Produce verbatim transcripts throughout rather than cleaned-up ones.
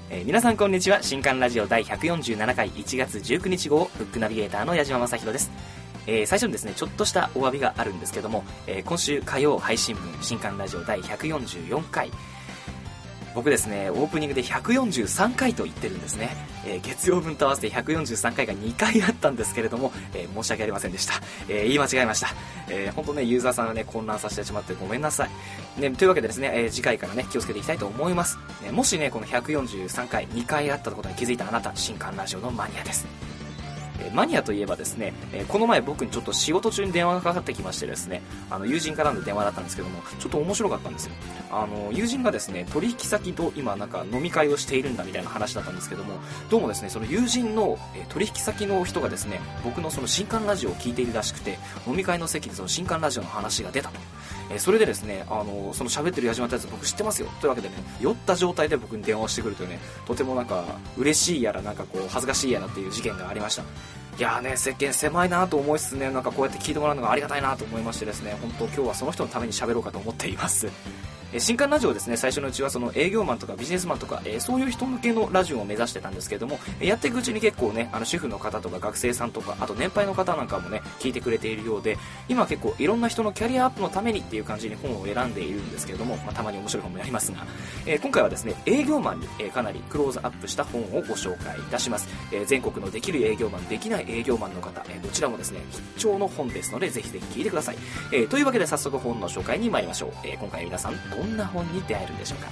えー、皆さんこんにちは。新刊ラジオ第ひゃくよんじゅうななかいいちがつじゅうくにち号ブックナビゲーターの矢島正宏です。えー、最初にですねちょっとしたお詫びがあるんですけども、えー、今週火曜配信分新刊ラジオ第ひゃくよんじゅうよんかい、僕ですねオープニングでひゃくよんじゅうさんかいと言ってるんですね。えー、月曜分と合わせてひゃくよんじゅうさんかいがにかいあったんですけれども、えー、申し訳ありませんでした。えー、言い間違えました。えー、本当ねユーザーさんはね混乱させてしまってごめんなさい、ね、というわけでですね、えー、次回からね気をつけていきたいと思います。えー、もしねこのひゃくよんじゅうさんかいにかいあったことに気づいたあなた、新刊ラジオのマニアです。マニアといえばですね、えー、この前僕にちょっと仕事中に電話がかかってきましてですね、あの友人からの電話だったんですけども、ちょっと面白かったんですよ。あの友人がですね取引先と今なんか飲み会をしているんだみたいな話だったんですけども、どうもですねその友人の、えー、取引先の人がですね僕のその新刊ラジオを聞いているらしくて、飲み会の席でその新刊ラジオの話が出たと。えー、それでですねあのその喋ってる矢島ってやつ僕知ってますよというわけでね、酔った状態で僕に電話をしてくるというね、とてもなんか嬉しいやらなんかこう恥ずかしいやらっていう事件がありました。いやーね、世間狭いなと思いつつね、なんかこうやって聞いてもらうのがありがたいなと思いましてですね、本当今日はその人のために喋ろうかと思っています。え新刊ラジオですね、最初のうちはその営業マンとかビジネスマンとか、えー、そういう人向けのラジオを目指してたんですけれども、やっていくうちに結構ね、あの主婦の方とか学生さんとか、あと年配の方なんかもね聞いてくれているようで、今結構いろんな人のキャリアアップのためにっていう感じに本を選んでいるんですけれども、まあ、たまに面白い本もやりますが、えー、今回はですね営業マンに、えー、かなりクローズアップした本をご紹介いたします。えー、全国のできる営業マン、できない営業マンの方、えー、どちらもですね必聴の本ですので、ぜひぜひ聞いてください。えー、というわけで早速本の紹介に参りましょう。えー、今回皆さんどんな本に出会えるんでしょうか。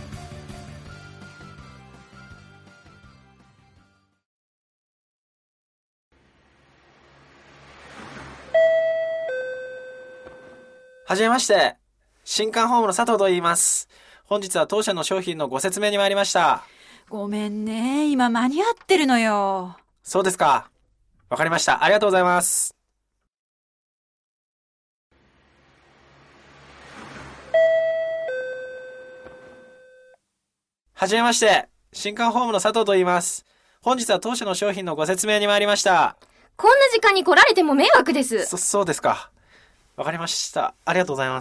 はじめまして。新刊ホームの佐藤と言います。本日は当社の商品のご説明に参りました。 ごめんね。今間に合ってるのよ。 そうですか。わかりました。ありがとうございます。はじめまして。新刊ホームの佐藤と言います。本日は当社の商品のご説明に参りました。 こんな時間に来られても迷惑です。 そ、そうですか。わかりました。ありがとうございます。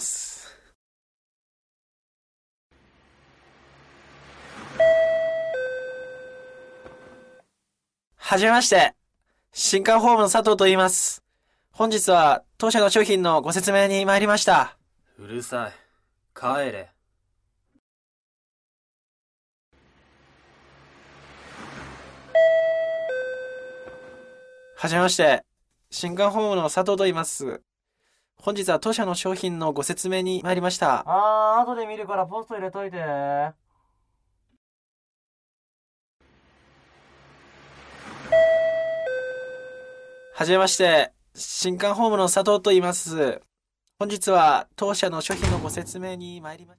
はじめまして。新刊ホームの佐藤と言います。本日は当社の商品のご説明に参りました。 うるさい。帰れ。 はじめまして。新刊ホームの佐藤と言います。本日は当社の商品のご説明に参りました。 あー、後で見るからポスト入れといて。はじめまして。新刊ホームの佐藤と言います。本日は当社の商品のご説明に参りました。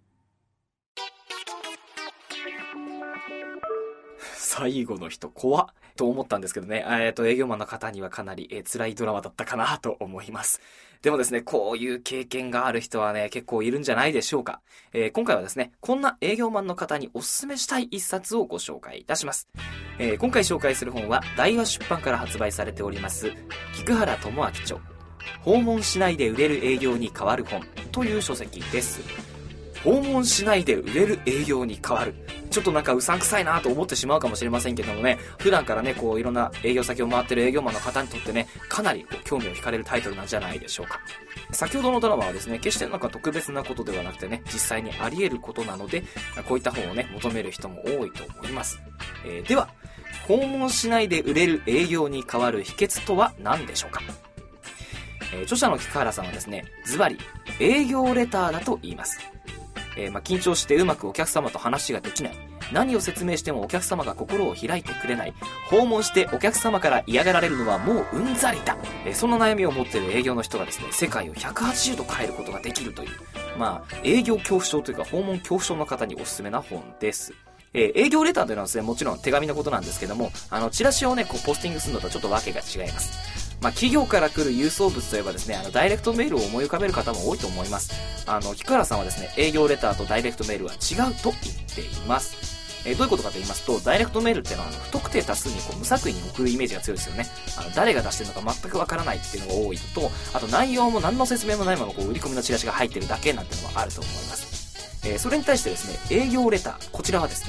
最後の人怖っと思ったんですけどね、えっと営業マンの方にはかなり、えー、辛いドラマだったかなと思います。でもですね、こういう経験がある人はね結構いるんじゃないでしょうか。えー、今回はですねこんな営業マンの方におすすめしたい一冊をご紹介いたします。えー、今回紹介する本は大和出版から発売されております菊原智明著訪問しないで売れる営業に変わる本という書籍です。訪問しないで売れる営業に変わる、ちょっとなんかうさんくさいなと思ってしまうかもしれませんけどもね、普段からねこういろんな営業先を回ってる営業マンの方にとってねかなりこう興味を惹かれるタイトルなんじゃないでしょうか。先ほどのドラマはですね決してなんか特別なことではなくてね、実際にあり得ることなので、こういった本をね求める人も多いと思います。えー、では訪問しないで売れる営業に変わる秘訣とは何でしょうか。えー、著者の菊原さんはですねズバリ営業レターだと言います。えー、まあ緊張してうまくお客様と話ができない、何を説明してもお客様が心を開いてくれない、訪問してお客様から嫌がられるのはもううんざりだ、えー、そんな悩みを持っている営業の人がですね世界をひゃくはちじゅうど変えることができるという、まあ営業恐怖症というか訪問恐怖症の方におすすめな本です。えー、営業レターというのはですねもちろん手紙のことなんですけども、あのチラシをねこうポスティングするのとはちょっとわけが違います。まあ、企業から来る郵送物といえばですね、あのダイレクトメールを思い浮かべる方も多いと思います。あの菊原さんはですね営業レターとダイレクトメールは違うと言っています。えー、どういうことかと言いますと、ダイレクトメールっていうのはあの不特定多数にこう無作為に送るイメージが強いですよね。あの誰が出してるのか全くわからないっていうのが多いのと、あと内容も何の説明もないままこう売り込みのチラシが入ってるだけなんていうのもあると思います。えー、それに対してですね営業レター、こちらはですね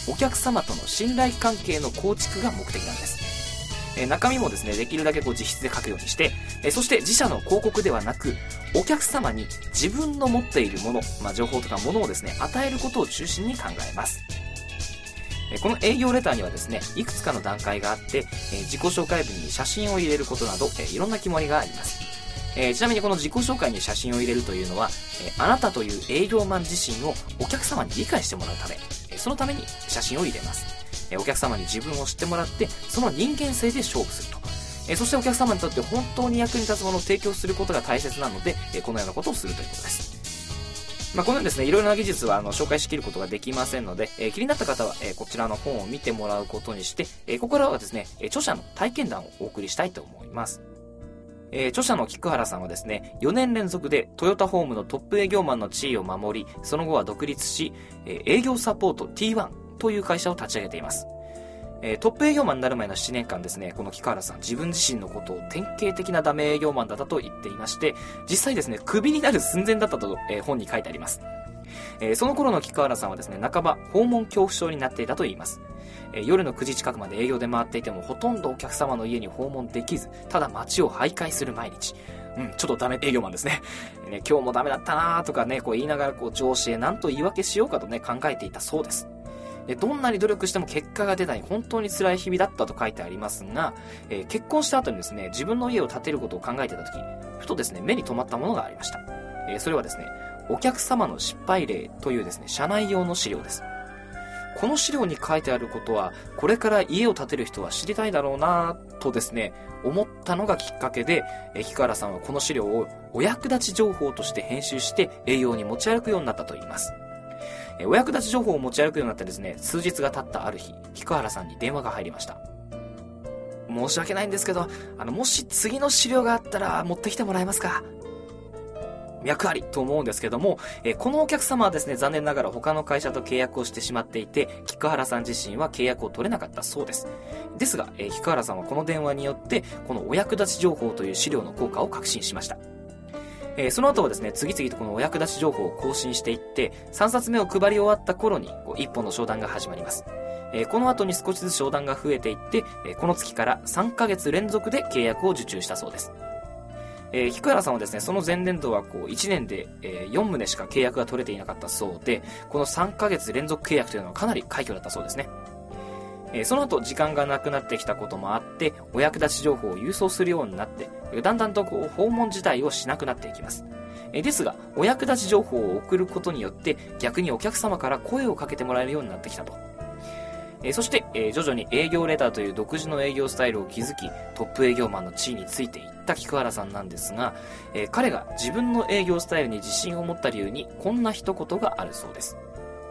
お客様との信頼関係の構築が目的なんです。えー、中身もですね、できるだけこう自筆で書くようにして、えー、そして自社の広告ではなく、お客様に自分の持っているもの、まあ、情報とかものをですね、与えることを中心に考えます。えー、この営業レターにはですね、いくつかの段階があって、えー、自己紹介文に写真を入れることなど、えー、いろんな決まりがあります。えー、ちなみにこの自己紹介に写真を入れるというのは、えー、あなたという営業マン自身をお客様に理解してもらうため、えー、そのために写真を入れます。えー、お客様に自分を知ってもらって、その人間性で勝負すると。えー、そしてお客様にとって本当に役に立つものを提供することが大切なので、えー、このようなことをするということです。まあ、このようにですね、いろいろな技術はあの紹介しきることができませんので、えー、気になった方は、えー、こちらの本を見てもらうことにして、えー、ここからはですね、著者の体験談をお送りしたいと思います。えー、著者の菊原さんはですね、よねん連続でトヨタホームのトップ営業マンの地位を守り、その後は独立し、えー、営業サポート ティーワン という会社を立ち上げています。えー、トップ営業マンになる前のななねんかんですね、この菊原さん自分自身のことを典型的なダメ営業マンだったと言っていまして、実際ですね、クビになる寸前だったと、えー、本に書いてあります。えー、その頃の菊原さんはですね、半ば訪問恐怖症になっていたと言います。えー、夜のくじ近くまで営業で回っていてもほとんどお客様の家に訪問できず、ただ街を徘徊する毎日。うん、ちょっとダメ営業マンですね。ね、今日もダメだったなーとかね、こう言いながらこう上司へ何と言い訳しようかとね、考えていたそうです。で、どんなに努力しても結果が出ない本当に辛い日々だったと書いてありますが、えー、結婚した後にですね、自分の家を建てることを考えていた時、ふとですね、目に留まったものがありました。えー、それはですね、お客様の失敗例というですね、社内用の資料です。この資料に書いてあることは、これから家を建てる人は知りたいだろうなとですね、思ったのがきっかけで、えー、菊原さんはこの資料をお役立ち情報として編集して営業に持ち歩くようになったといいます。えー、お役立ち情報を持ち歩くようになってですね、数日が経ったある日、菊原さんに電話が入りました。申し訳ないんですけど、あの、もし次の資料があったら持ってきてもらえますか？脈ありと思うんですけども、えー、このお客様はですね、残念ながら他の会社と契約をしてしまっていて、菊原さん自身は契約を取れなかったそうです。ですが、えー、菊原さんはこの電話によって、このお役立ち情報という資料の効果を確信しました。えー、その後はですね、次々とこのお役立ち情報を更新していって、さんさつめを配り終わった頃に、こう一本の商談が始まります。えー、この後に少しずつ商談が増えていって、えー、この月からさんかげつ連続で契約を受注したそうです。えー、菊原さんはですね、その前年度はこういちねんで、えー、よん棟しか契約が取れていなかったそうで、このさんかげつ連続契約というのはかなり快挙だったそうですね。えー、その後時間がなくなってきたこともあって、お役立ち情報を郵送するようになって、だんだんとこう訪問自体をしなくなっていきます。えー、ですが、お役立ち情報を送ることによって、逆にお客様から声をかけてもらえるようになってきたと。えー、そして、えー、徐々に営業レターという独自の営業スタイルを築き、トップ営業マンの地位についていった菊原さんなんですが、えー、彼が自分の営業スタイルに自信を持った理由にこんな一言があるそうです。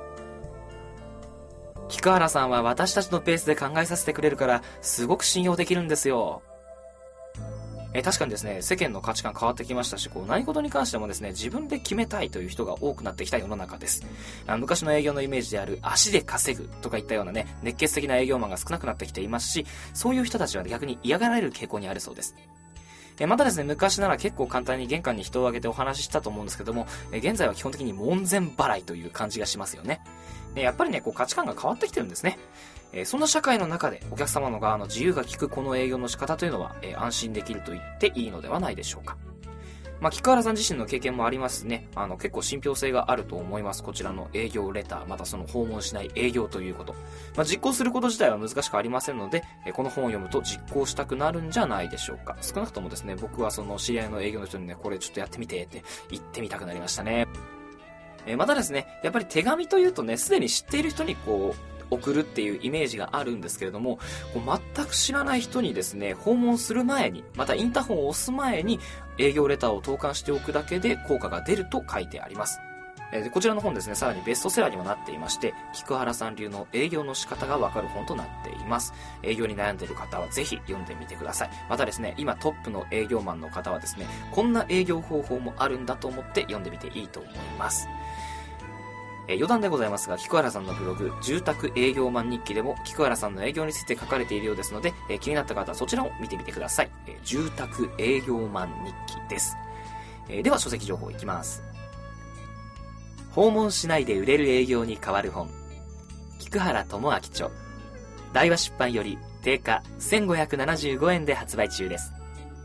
菊原さんは私たちのペースで考えさせてくれるから、すごく信用できるんですよ。えー、確かにですね、世間の価値観変わってきましたし、こう何事に関してもですね、自分で決めたいという人が多くなってきた世の中です。あ昔の営業のイメージである足で稼ぐとかいったようなね、熱血的な営業マンが少なくなってきていますし、そういう人たちは逆に嫌がられる傾向にあるそうです。えまたですね、昔なら結構簡単に玄関に人を挙げてお話ししたと思うんですけども、え現在は基本的に門前払いという感じがしますよね。でやっぱりね、こう価値観が変わってきてるんですね。えー、そんな社会の中でお客様の側の自由が利くこの営業の仕方というのは、えー、安心できると言っていいのではないでしょうか。まあ、菊原さん自身の経験もありますね。あの、結構信憑性があると思います。こちらの営業レター、またその訪問しない営業ということ。まあ、実行すること自体は難しくありませんので、えー、この本を読むと実行したくなるんじゃないでしょうか。少なくともですね、僕はその知り合いの営業の人にね、これちょっとやってみてって言ってみたくなりましたね。えー、またですね、やっぱり手紙というとね、すでに知っている人にこう、送るっていうイメージがあるんですけれども、こう全く知らない人にですね、訪問する前に、またインターホンを押す前に営業レターを投函しておくだけで効果が出ると書いてあります。でこちらの本ですね、さらにベストセラーにもなっていまして、菊原さん流の営業の仕方がわかる本となっています。営業に悩んでいる方はぜひ読んでみてください。またですね、今トップの営業マンの方はですね、こんな営業方法もあるんだと思って読んでみていいと思います。えー、余談でございますが、菊原さんのブログ、住宅営業マン日記でも菊原さんの営業について書かれているようですので、えー、気になった方はそちらを見てみてください。えー、住宅営業マン日記です。えー、では書籍情報いきます。訪問しないで売れる営業に変わる本。 菊原智明著。大和出版より定価せんごひゃくななじゅうごえんで発売中です。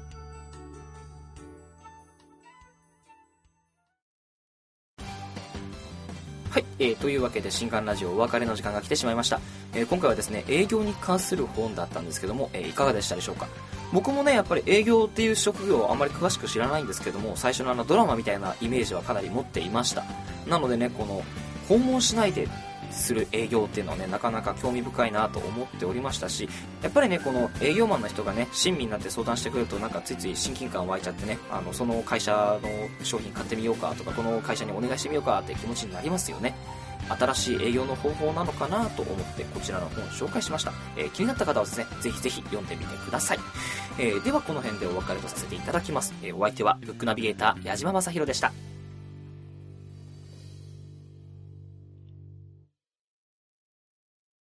はい、えー、というわけで新刊ラジオお別れの時間が来てしまいました。えー、今回はですね、営業に関する本だったんですけども、えー、いかがでしたでしょうか。僕もね、やっぱり営業っていう職業をあんまり詳しく知らないんですけども、最初のあのドラマみたいなイメージはかなり持っていました。なのでね、この訪問しないでする営業っていうのはね、なかなか興味深いなと思っておりましたし、やっぱりね、この営業マンの人がね、親身になって相談してくると、なんかついつい親近感湧いちゃってね、あのその会社の商品買ってみようかとか、この会社にお願いしてみようかって気持ちになりますよね。新しい営業の方法なのかなと思ってこちらの本を紹介しました。えー、気になった方はですね、ぜひぜひ読んでみてください。えー、ではこの辺でお別れとさせていただきます。えー、お相手はブックナビゲーター矢島正宏でした。